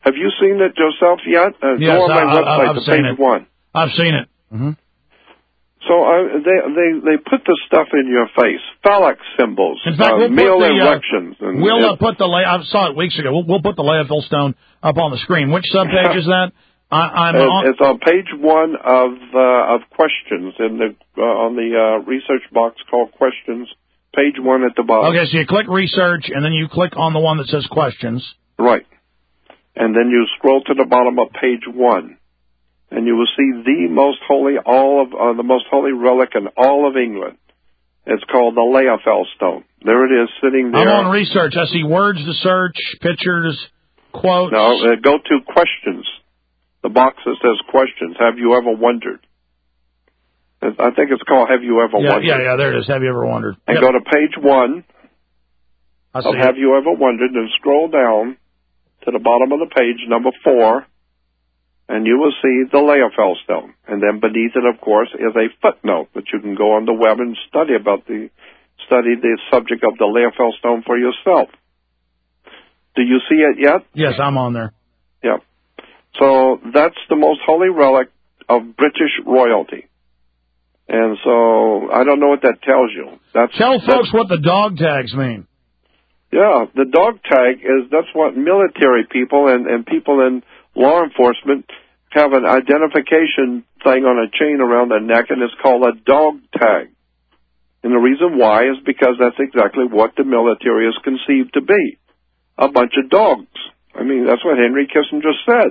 Have you seen it yourself yet? Uh, yes, go on my I, website I, I've to seen page it. one. I've seen it. Mm-hmm. So uh, they they they put the stuff in your face, phallic symbols, in fact, uh, we'll male put the, erections. Uh, and we'll it, uh, put the. I saw it weeks ago. We'll, we'll put the Leophil stone up on the screen. Which subpage is that? I, I'm it, on. It's on page one of uh, of questions in the uh, on the uh, research box called questions. Page one at the bottom. Okay, so you click research, and then you click on the one that says questions. Right, and then you scroll to the bottom of page one. And you will see the most holy, all of uh, the most holy relic in all of England. It's called the Leophil stone. There it is, sitting there. I'm on research. I see words to search, pictures, quotes. No, uh, go to questions. The box that says questions. Have you ever wondered? I think it's called Have you ever yeah, wondered? Yeah, yeah, there it is. Have you ever wondered? And yep. go to page one I of see Have it. you ever wondered, and scroll down to the bottom of the page, number four. And you will see the Leophil stone. And then beneath it, of course, is a footnote that you can go on the web and study about the study the subject of the Leophil stone for yourself. Do you see it yet? Yes, I'm on there. Yeah. So that's the most holy relic of British royalty. And so I don't know what that tells you. That's, Tell that's, folks what the dog tags mean. Yeah, the dog tag is that's what military people and, and people in law enforcement have an identification thing on a chain around their neck, and it's called a dog tag. And the reason why is because that's exactly what the military is conceived to be, a bunch of dogs. I mean, that's what Henry Kissinger said.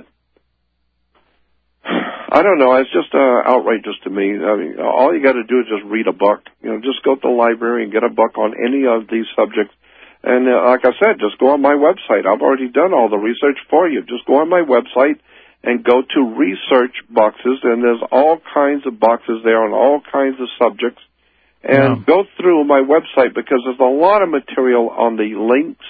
I don't know. It's just uh, outrageous to me. I mean, all you got to do is just read a book. You know, just go to the library and get a book on any of these subjects. And uh, like I said, just go on my website. I've already done all the research for you. Just go on my website and go to research boxes, and there's all kinds of boxes there on all kinds of subjects. And yeah. go through my website because there's a lot of material on the links.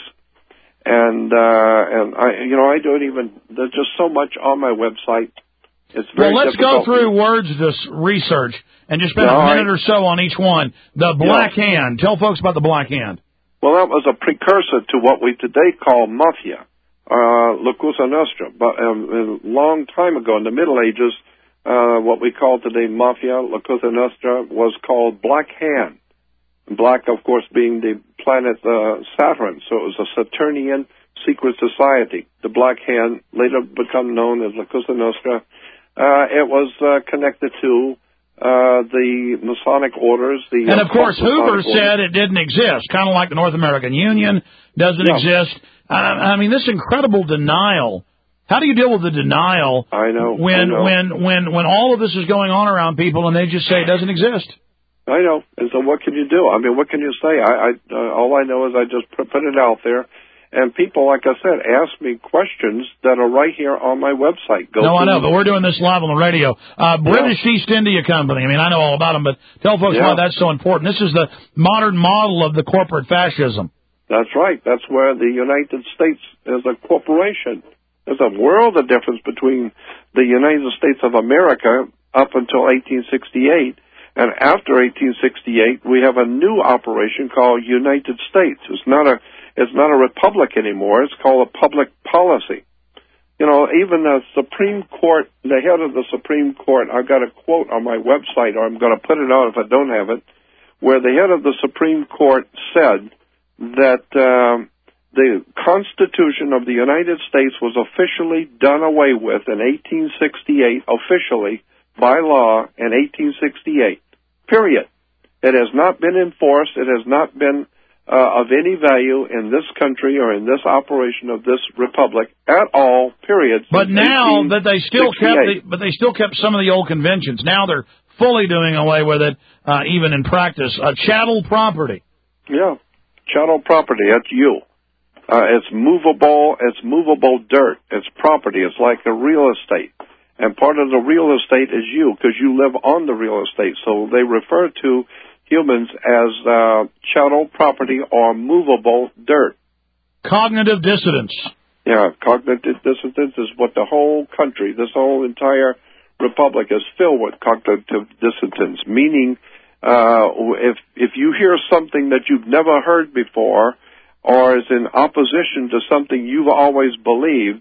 And, uh, and I, you know, I don't even, there's just so much on my website. It's very well, let's difficult. go through words to research and just spend yeah, a minute right. or so on each one. The Black yeah. Hand. Tell folks about the Black Hand. Well, that was a precursor to what we today call mafia, uh, La Cosa Nostra. But um, a long time ago, in the Middle Ages, uh, what we call today mafia, La Cosa Nostra, was called Black Hand. Black, of course, being the planet uh, Saturn, so it was a Saturnian secret society. The Black Hand, later become known as La Cosa Nostra, uh, it was uh, connected to Uh, the Masonic orders, the and of course Hoover orders. said it didn't exist, kind of like the North American Union doesn't yeah. exist. Uh, I mean, this incredible denial. How do you deal with the denial? I know when I know. when when when all of this is going on around people and they just say it doesn't exist. I know. And so what can you do? I mean, what can you say? I, I uh, all I know is I just put, put it out there. And people, like I said, ask me questions that are right here on my website. Go no, I know, the, but we're doing this live on the radio. Uh, British yeah. East India Company. I mean, I know all about them, but tell folks yeah. why that's so important. This is the modern model of the corporate fascism. That's right. That's where the United States is a corporation. There's a world of difference between the United States of America up until eighteen sixty-eight, and after eighteen sixty-eight, we have a new operation called United States. It's not a It's not a republic anymore. It's called a public policy. You know, even the Supreme Court, the head of the Supreme Court, I've got a quote on my website, or I'm going to put it out if I don't have it, where the head of the Supreme Court said that um, the Constitution of the United States was officially done away with in eighteen sixty-eight, officially, by law, in eighteen sixty-eight. Period. It has not been enforced. It has not been Uh, of any value in this country or in this operation of this republic at all, period. But now that they still kept, the, but they still kept some of the old conventions. Now they're fully doing away with it, uh, even in practice. Uh, chattel property. Yeah, chattel property. That's you. Uh, it's movable. It's movable dirt. It's property. It's like a real estate, and part of the real estate is you because you live on the real estate. So they refer to humans as uh, chattel property or movable dirt. Cognitive dissonance. Yeah, cognitive dissonance is what the whole country, this whole entire republic is filled with cognitive dissonance, meaning uh, if if you hear something that you've never heard before or is in opposition to something you've always believed,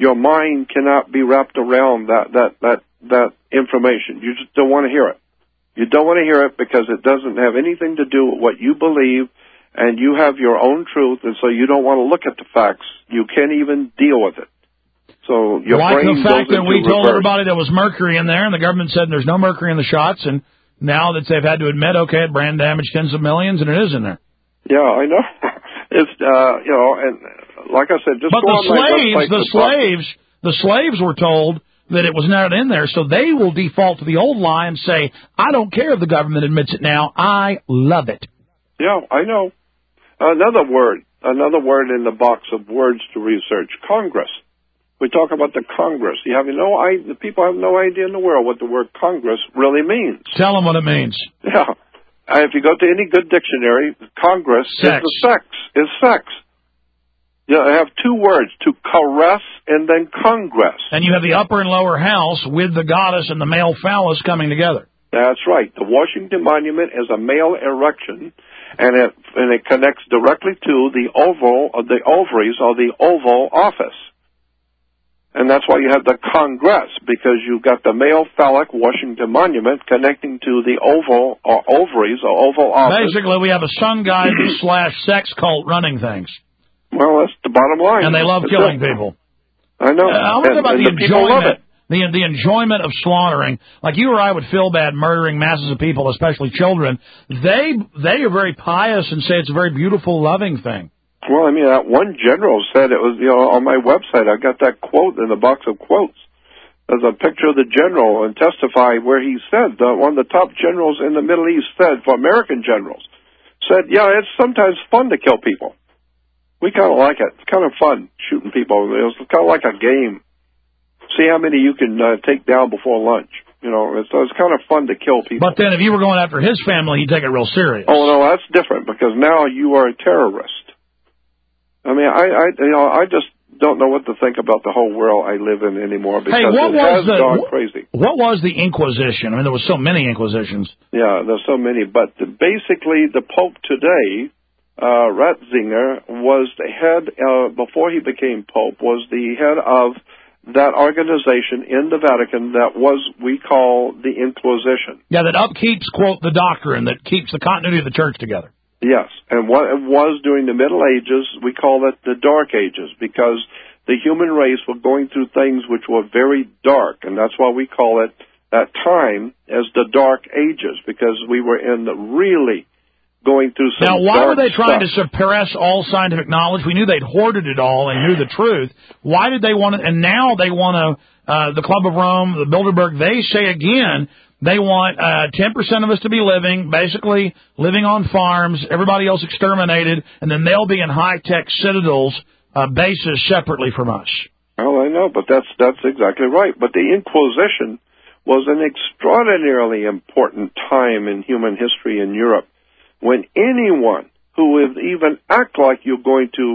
your mind cannot be wrapped around that, that, that, that information. You just don't want to hear it. You don't want to hear it because it doesn't have anything to do with what you believe, and you have your own truth, and so you don't want to look at the facts. You can't even deal with it. So your like brain the fact goes that we into told reverse. everybody there was mercury in there, and the government said there's no mercury in the shots, and now that they've had to admit, okay, it brand damaged tens of millions, and it is in there. Yeah, I know. It's uh, you know, and like I said, just but go the on my slaves, website the to talk. slaves, the slaves were told that it was not in there, so they will default to the old lie and say, "I don't care if the government admits it now. I love it." Yeah, I know. Another word, another word in the box of words to research: Congress. We talk about the Congress. You have no idea. The people have no idea in the world what the word Congress really means. Tell them what it means. Yeah. Uh, if you go to any good dictionary, Congress sex. is the sex. Is sex. You know, I have two words: to caress and then Congress. And you have the upper and lower house with the goddess and the male phallus coming together. That's right. The Washington Monument is a male erection, and it and it connects directly to the oval, or the ovaries, or the Oval Office. And that's why you have the Congress, because you've got the male phallic Washington Monument connecting to the oval, or ovaries, or Oval Office. Basically, we have a sun guide slash sex cult running things. Well, that's the bottom line. And they love That's killing it. people. I know. Uh, I wonder and, about and the, the people love enjoyment, it. the the enjoyment of slaughtering. Like you or I would feel bad murdering masses of people, especially children. They they are very pious and say it's a very beautiful, loving thing. Well, I mean, that one general said it was, you know, on my website, I got that quote in the box of quotes. There's a picture of the general and testify where he said, uh, one of the top generals in the Middle East said, for American generals, said, yeah, it's sometimes fun to kill people. We kind of like it. It's kind of fun shooting people. It's kind of like a game. See how many you can uh, take down before lunch. You know, it's, it's kind of fun to kill people. But then if you were going after his family, he'd take it real serious. Oh, no, that's different, because now you are a terrorist. I mean, I, I, you know, I just don't know what to think about the whole world I live in anymore, because hey, what it was has the, gone what, crazy. What was the Inquisition? I mean, there was so many Inquisitions. Yeah, there's so many. But the, basically, the Pope today, uh, Ratzinger, was the head, uh, before he became Pope, was the head of that organization in the Vatican that was, we call the Inquisition. Yeah, that upkeeps, quote, the doctrine, that keeps the continuity of the church together. Yes, and what it was during the Middle Ages, we call it the Dark Ages, because the human race were going through things which were very dark, and that's why we call it that time as the Dark Ages, because we were in the really going through some Now, why dark were they trying stuff. to suppress all scientific knowledge? We knew they'd hoarded it all and knew the truth. Why did they want to, and now they want to, uh, the Club of Rome, the Bilderberg, they say again, they want uh, ten percent of us to be living, basically living on farms, everybody else exterminated, and then they'll be in high-tech citadels, uh, bases separately from us. Oh, I know, but that's that's exactly right. But the Inquisition was an extraordinarily important time in human history in Europe, when anyone who would even act like you're going to,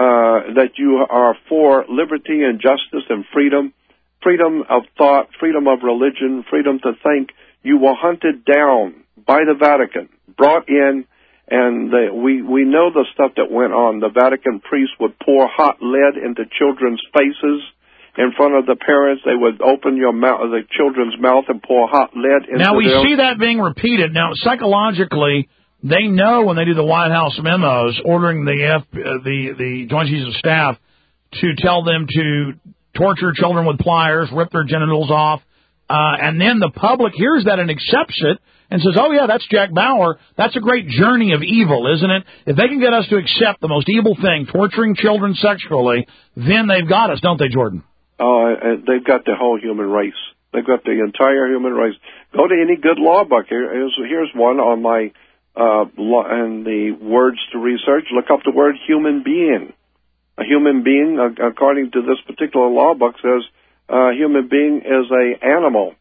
uh, that you are for liberty and justice and freedom, freedom of thought, freedom of religion, freedom to think, you were hunted down by the Vatican, brought in, and the, we, we know the stuff that went on. The Vatican priests would pour hot lead into children's faces in front of the parents. They would open your mouth, the children's mouth, and pour hot lead into Now, we them. see that being repeated. Now, psychologically, they know when they do the White House memos ordering the F, uh, the, the Joint Chiefs of Staff to tell them to torture children with pliers, rip their genitals off, uh, and then the public hears that and accepts it and says, oh, yeah, that's Jack Bauer. That's a great journey of evil, isn't it? If they can get us to accept the most evil thing, torturing children sexually, then they've got us, don't they, Jordan? Oh, uh, they've got the whole human race. They've got the entire human race. Go to any good law book. Here, here's, here's one on my, uh, law, and the words to research. Look up the word human being. A human being, uh, according to this particular law book, says a uh, human being is a animal,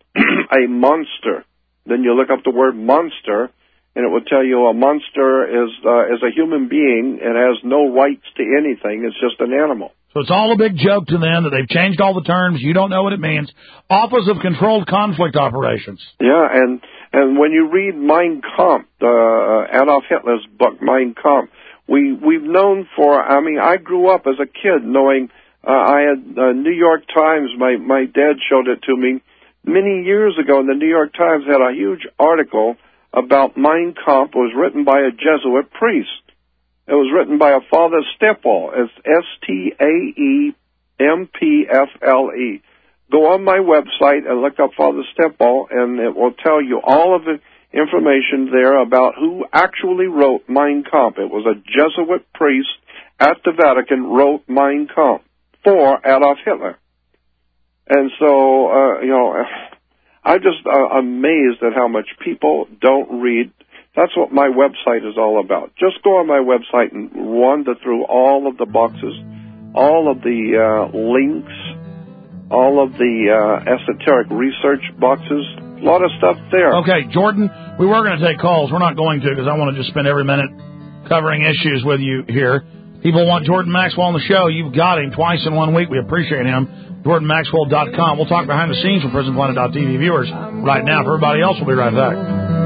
a monster. Then you look up the word monster, and it will tell you a monster is uh, is a human being and has no rights to anything. It's just an animal. So it's all a big joke to them that they've changed all the terms. You don't know what it means. Office of Controlled Conflict Operations. Yeah, and and when you read Mein Kampf, uh, Adolf Hitler's book, Mein Kampf, we, we've known for, I mean, I grew up as a kid knowing Uh, I had uh, New York Times, my, my dad showed it to me many years ago, and the New York Times had a huge article about Mein Kampf. It was written by a Jesuit priest. It was written by a Father Stepple. It's S T A E M P F L E. Go on my website and look up Father Stepple, and it will tell you all of the information there about who actually wrote Mein Kampf. It was a Jesuit priest at the Vatican wrote Mein Kampf for Adolf Hitler. And so, uh, you know, I'm just uh, amazed at how much people don't read. That's what my website is all about. Just go on my website and wander through all of the boxes, all of the uh, links, all of the uh, esoteric research boxes. A lot of stuff there. Okay, Jordan, we were going to take calls. We're not going to because I want to just spend every minute covering issues with you here. People want Jordan Maxwell on the show. You've got him twice in one week. We appreciate him. Jordan Maxwell dot com. We'll talk behind the scenes with Prison Planet dot T V viewers right now. For everybody else, we'll be right back.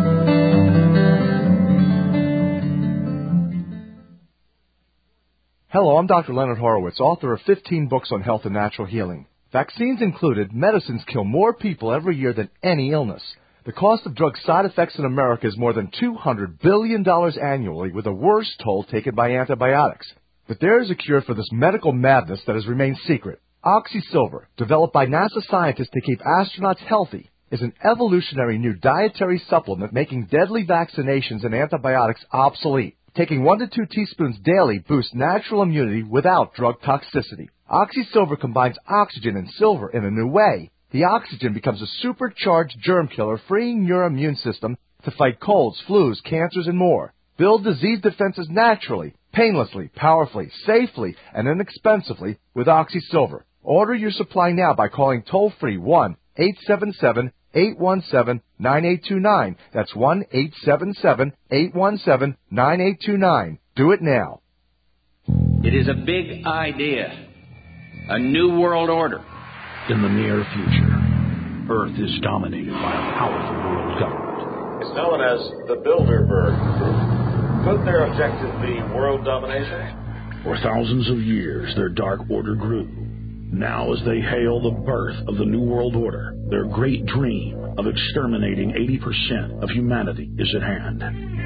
Hello, I'm Doctor Leonard Horowitz, author of fifteen books on health and natural healing. Vaccines included, medicines kill more people every year than any illness. The cost of drug side effects in America is more than two hundred billion dollars annually, with the worst toll taken by antibiotics. But there is a cure for this medical madness that has remained secret. OxySilver, developed by NASA scientists to keep astronauts healthy, is an evolutionary new dietary supplement making deadly vaccinations and antibiotics obsolete. Taking one to two teaspoons daily boosts natural immunity without drug toxicity. OxySilver combines oxygen and silver in a new way. The oxygen becomes a supercharged germ killer, freeing your immune system to fight colds, flus, cancers, and more. Build disease defenses naturally, painlessly, powerfully, safely, and inexpensively with OxySilver. Order your supply now by calling toll-free one eight seven seven, eight one seven, nine eight two nine. That's one eight seven seven, eight one seven, nine eight two nine. Do it now. It is a big idea. A new world order. In the near future, Earth is dominated by a powerful world government. It's known as the Bilderberg Group. Could their objective be world domination? For thousands of years, their dark order grew. Now, as they hail the birth of the New World Order, their great dream of exterminating eighty percent of humanity is at hand.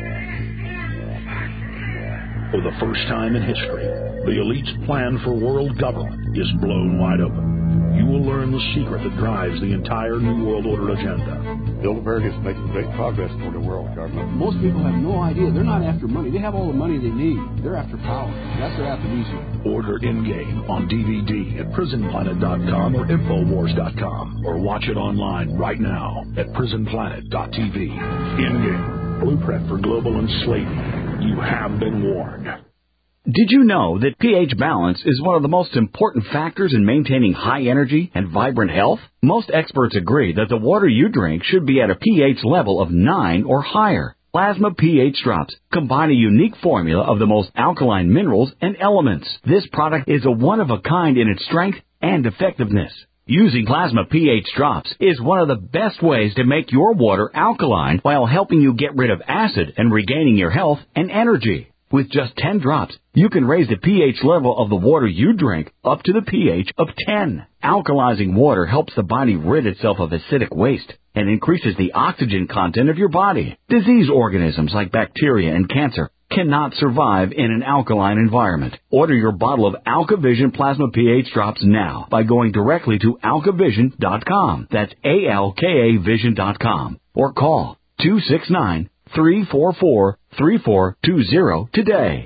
For the first time in history, the elite's plan for world government is blown wide open. You will learn the secret that drives the entire New World Order agenda. Bilderberg is making great progress toward a world government. Most people have no idea. They're not after money. They have all the money they need. They're after power. That's their aphrodisiac. Order in-game on D V D at prison planet dot com or infowars dot com, or watch it online right now at prison planet dot T V. In-game, blueprint for global enslavement. You have been warned. Did you know that pH balance is one of the most important factors in maintaining high energy and vibrant health? Most experts agree that the water you drink should be at a pH level of nine or higher. Plasma pH Drops combine a unique formula of the most alkaline minerals and elements. This product is a one-of-a-kind in its strength and effectiveness. Using Plasma pH Drops is one of the best ways to make your water alkaline while helping you get rid of acid and regaining your health and energy. With just ten drops, you can raise the pH level of the water you drink up to the pH of ten. Alkalizing water helps the body rid itself of acidic waste and increases the oxygen content of your body. Disease organisms like bacteria and cancer cannot survive in an alkaline environment. Order your bottle of AlkaVision Plasma pH Drops now by going directly to alka vision dot com. That's A L K A vision dot com. Or call two six nine, three four four, three four two zero today.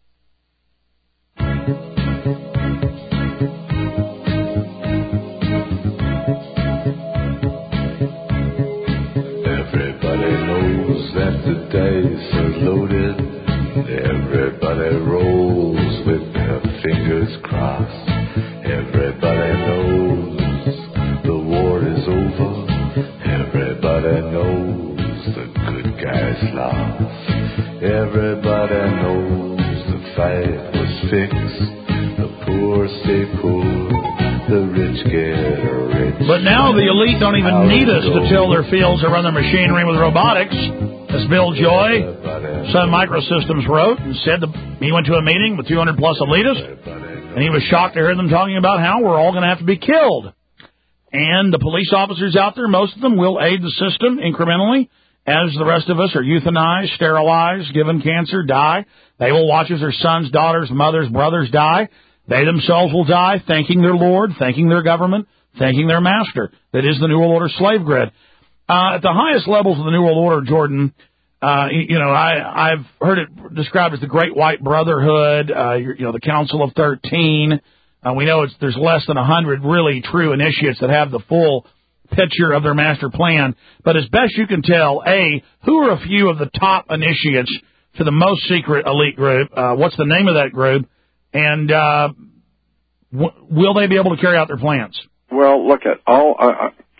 Everybody knows that the dice are loaded. Everybody rolls with their fingers crossed. Everybody knows the war is over. Everybody knows the good guys lost. Everybody knows the fight was fixed. The poor stay poor, the rich get rich. But now the elite don't even need us to till their fields or run their machinery with robotics. As Bill Joy, Sun Microsystems, wrote and said that he went to a meeting with two hundred plus elitists. And he was shocked to hear them talking about how we're all going to have to be killed. And the police officers out there, most of them will aid the system incrementally, as the rest of us are euthanized, sterilized, given cancer, die. They will watch as their sons, daughters, mothers, brothers die. They themselves will die, thanking their Lord, thanking their government, thanking their master. That is the New World Order slave grid. Uh, at the highest levels of the New World Order, Jordan, uh, you know, I, I've heard it described as the Great White Brotherhood, uh, you know, the Council of Thirteen. Uh, we know it's, there's less than one hundred really true initiates that have the full picture of their master plan. But as best you can tell, A, who are a few of the top initiates to the most secret elite group? Uh, what's the name of that group? And uh, w- will they be able to carry out their plans? Well, look at all. Uh,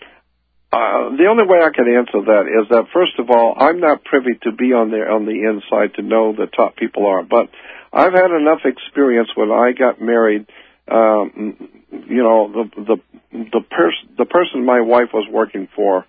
uh, the only way I can answer that is that, first of all, I'm not privy to be on the on the inside to know the top people are. But I've had enough experience when I got married. Um, you know, the the the person the person my wife was working for,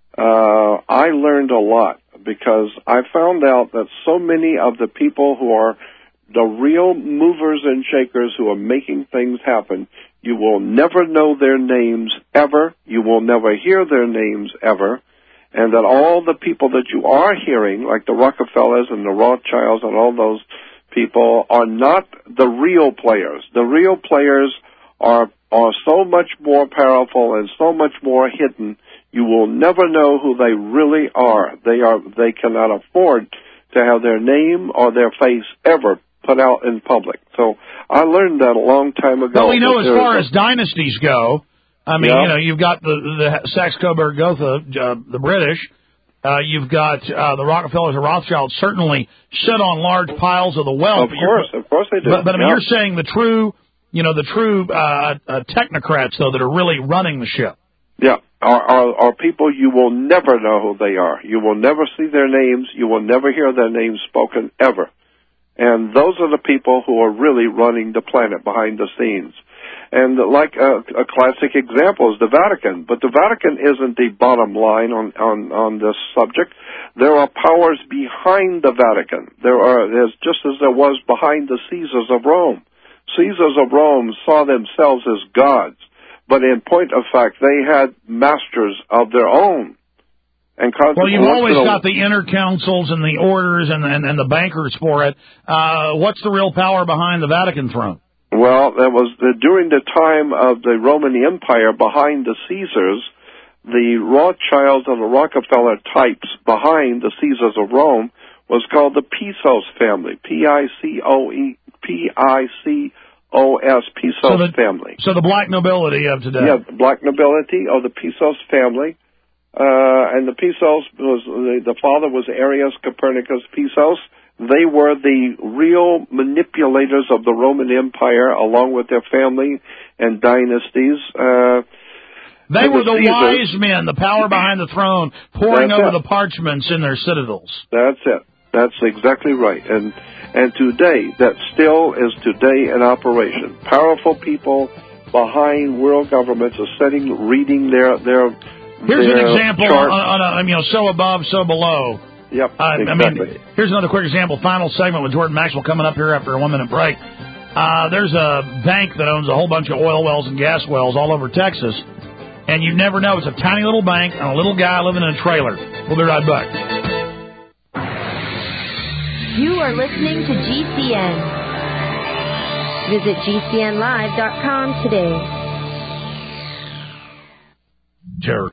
uh, I learned a lot because I found out that so many of the people who are the real movers and shakers who are making things happen, you will never know their names ever. You will never hear their names ever. And that all the people that you are hearing, like the Rockefellers and the Rothschilds and all those people, are not the real players. The real players are are so much more powerful and so much more hidden. You will never know who they really are. They are they cannot afford to have their name or their face ever put out in public. So I learned that a long time ago. Well, we know as far as dynasties go, I mean, yeah. you know, you've got the the Saxe-Coburg-Gotha, uh, the British. Uh, you've got uh, the Rockefellers and Rothschilds certainly sit on large piles of the wealth. Of course, of course they do. But, but I mean, yeah. you're saying the true, you know, the true uh, uh, technocrats, though, that are really running the ship. Yeah, are, are, are people you will never know who they are. You will never see their names. You will never hear their names spoken ever. And those are the people who are really running the planet behind the scenes. And like a, a classic example is the Vatican. But the Vatican isn't the bottom line on, on, on this subject. There are powers behind the Vatican. There are, there's just as there was behind the Caesars of Rome. Caesars of Rome saw themselves as gods. But in point of fact, they had masters of their own. And well, you've always got the inner councils and the orders and, and, and the bankers for it. Uh, what's the real power behind the Vatican throne? Well, that was the, during the time of the Roman Empire behind the Caesars, the Rothschilds and the Rockefeller types behind the Caesars of Rome was called the Pisos family, P I C O E, P I C O S, Pisos so the, family. So the black nobility of today. Yeah, the black nobility of the Pisos family. Uh, and the Pisos was, the, the father was Arius Copernicus Pisos. They were the real manipulators of the Roman Empire, along with their family and dynasties. Uh, they and were the, the wise men, the power behind the throne, pouring That's over it. the parchments in their citadels. That's it. That's exactly right. And and today, that still is today in operation. Powerful people behind world governments are sitting, reading their their. Here's their an example chart. on, on a, you know, so above, so below. Yep, uh, exactly. I mean, here's another quick example. Final segment with Jordan Maxwell coming up here after a one-minute break. Uh, there's a bank that owns a whole bunch of oil wells and gas wells all over Texas, and you never know. It's a tiny little bank and a little guy living in a trailer. We'll be right back. You are listening to G C N. Visit G C N live dot com today. Terror.